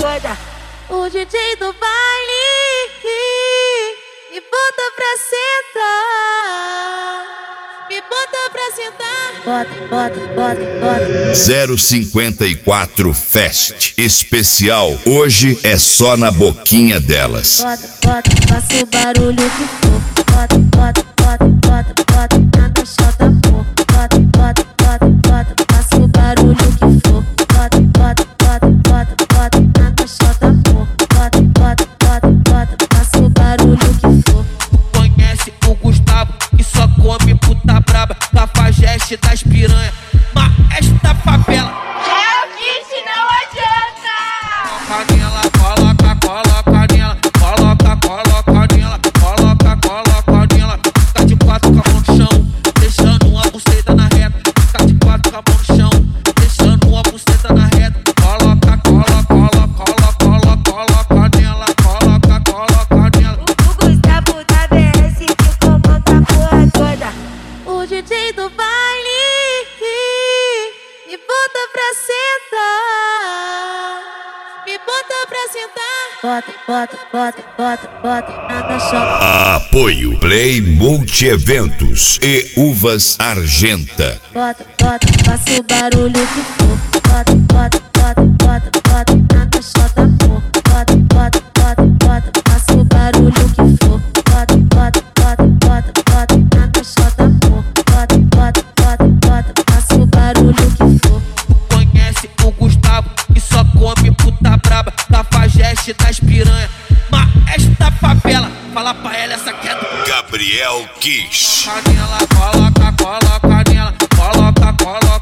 doida. O DJ do baile me bota pra sentar, me bota pra sentar. Bota, bota, bota, bota. 054 Fest especial. Hoje é só na boquinha delas. Bota, bota, faça o barulho que for. Bota, bota, bota, bota, bota na caixota, amor. Bota, bota, bota, bota, faça o barulho que for. Bota, bota, bota, bota, bota na caixota, amor. Bota, bota, bota, bota, faça o barulho que for. Conhece o Gustavo que só come puta braba, cafajeste das piranha, maestro da favela. É o kit, não adianta. Coloca nela, coloca, coloca nela, coloca, coloca nela, coloca, coloca nela. Fica de quatro com a mão no chão, deixando uma buceta na reta. Fica de quatro com a mão no chão, deixando uma buceta na reta. Coloca, coloca, coloca, coloca, coloca nela, coloca, coloca nela. O Gustavo da BS que comanda a porra toda. O DJ do baile me bota pra sentar, me bota pra sentar. Bota, bota, bota, bota, bota na caixota. Apoio Play Multi-Eventos e Uvas Argenta. Bota, bota, faça o barulho que for. Bota, bota, bota, bota, bota na caixota, amor. Bota, bota, bota, bota, faça o barulho que for. Bota, bota, bota, bota, bota na caixota, amor. Bota, bota, bota, bota, faça o barulho que for. Conhece o Gustavo que só come puta braba, cafajeste das piranha, maestro da favela. Fala pra ela essa queda. Gabriel Kiss. Coloca nela, coloca, coloca nela, coloca, coloca